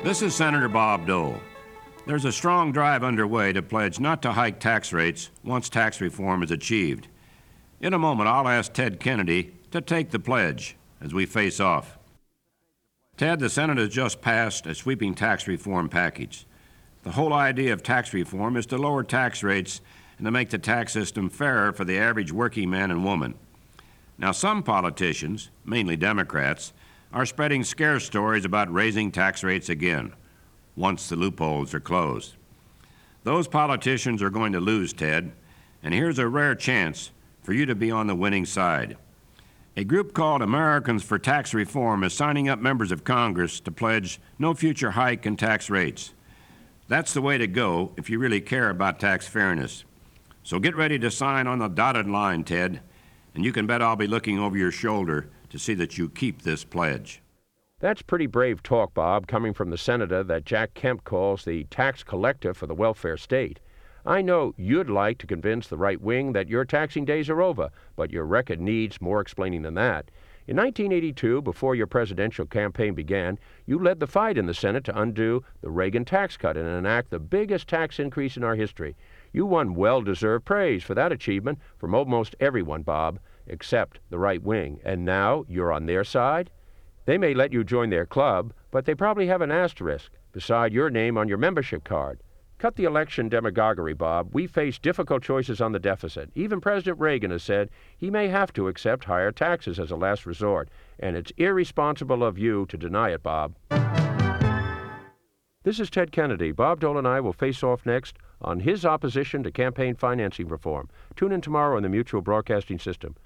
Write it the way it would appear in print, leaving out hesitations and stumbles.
This is Senator Bob Dole. There's a strong drive underway to pledge not to hike tax rates once tax reform is achieved. In a moment, I'll ask Ted Kennedy to take the pledge as we face off. Ted, the Senate has just passed a sweeping tax reform package. The whole idea of tax reform is to lower tax rates and to make the tax system fairer for the average working man and woman. Now, some politicians, mainly Democrats, are spreading scare stories about raising tax rates again once the loopholes are closed. Those politicians are going to lose, Ted, and here's a rare chance for you to be on the winning side. A group called Americans for Tax Reform is signing up members of Congress to pledge no future hike in tax rates. That's the way to go if you really care about tax fairness. So get ready to sign on the dotted line, Ted, and you can bet I'll be looking over your shoulder to see that you keep this pledge. That's pretty brave talk, Bob, coming from the senator that Jack Kemp calls the tax collector for the welfare state. I know you'd like to convince the right wing that your taxing days are over, but your record needs more explaining than that. In 1982, before your presidential campaign began, you led the fight in the Senate to undo the Reagan tax cut and enact the biggest tax increase in our history. You won well-deserved praise for that achievement from almost everyone, Bob, except the right wing. And now you're on their side? They may let you join their club, but they probably have an asterisk beside your name on your membership card. Cut the election demagoguery, Bob. We face difficult choices on the deficit. Even President Reagan has said he may have to accept higher taxes as a last resort, and it's irresponsible of you to deny it, Bob. This is Ted Kennedy. Bob Dole and I will face off next on his opposition to campaign financing reform. Tune in tomorrow on the Mutual Broadcasting System.